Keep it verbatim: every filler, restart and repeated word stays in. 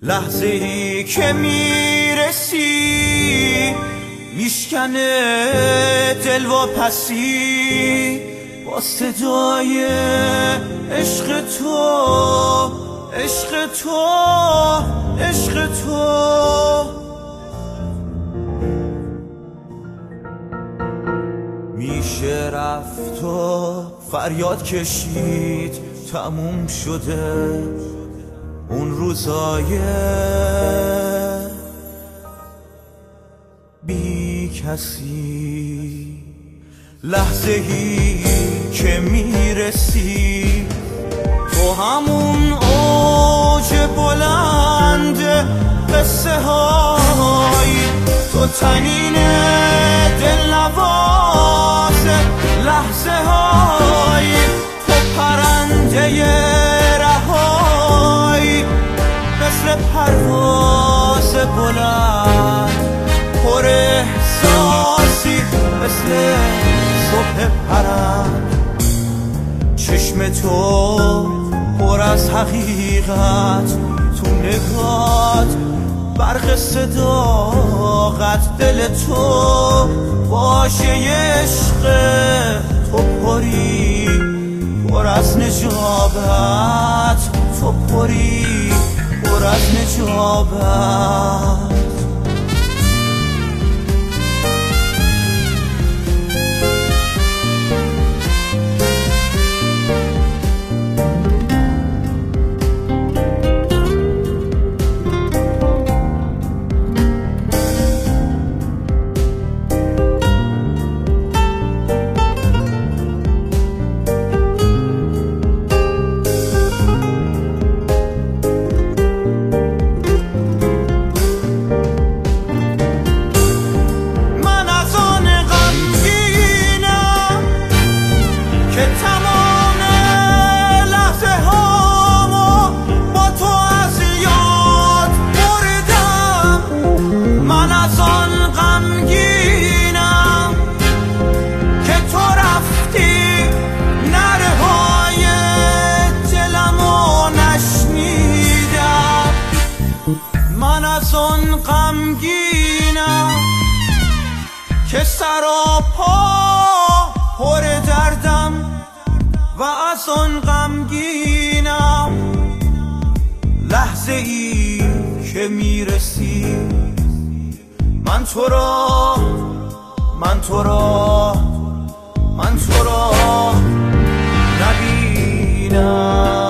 لحظه ای که میرسی میشکنه دل و پسی با صدای عشق تو عشق تو عشق تو. میشه رفت و فریاد کشید تموم شده اون روزای بی کسی. لحظه ای که میرسی تو همون اوج بلند قصه های تو تنین دلنواز لحظه های تو پرنده رهایی مثل پرواز بلند پر احساسی مثل صبح پرند. چشم تو پر از حقیقت تو نگات برق صداقت دل تو باشه عشق تو پری پر از نجابت تو پری پر از نجابت. من از آن غمگینم که سراپا پر دردم و از آن غمگینم لحظه ای که میرسی من تو را من تو را من تو را نبینم.